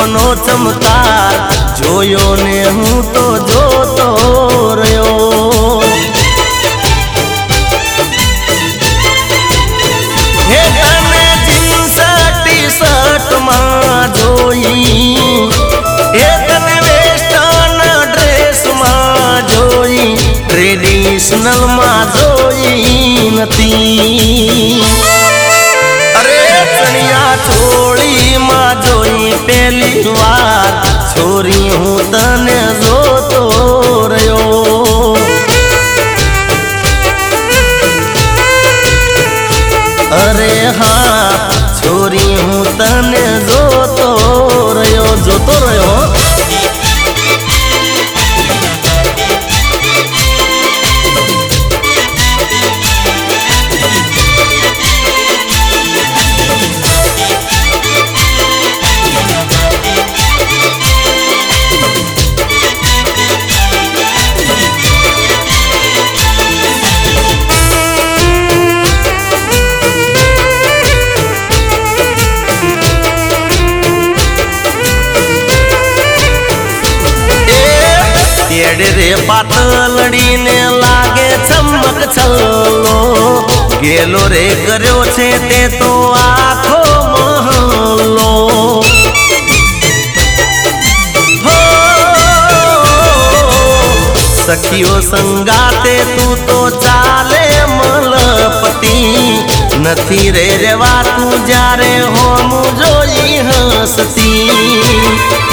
રૂપનો ચમકાર જોયો ને હું તો જોતો રહ્યો। હે તને જીન્સ ટી શર્ટ માં જોઈ, હે તને વેસ્ટર્ન ડ્રેસ માં જોઈ, ટ્રેડિશનલ માં જોઈ નથી। અરે ચણિયા ચોળી માં જોઈ પહેલી વાર, છોરી હું તને જોતો રહ્યો। અરે હા છોરી હું તને જોતો રહ્યો, જોતો રહ્યો। રે પાતળડી ને લાગે ચમક છલ્લો, ગેલો રે કર્યો છે તે તો આખો મહલ્લો। સખીઓ સંગાતે તું તો ચાલે મલપતી, નથી રે રેવા તું જ્યારે હોમું જોઈ હસતી।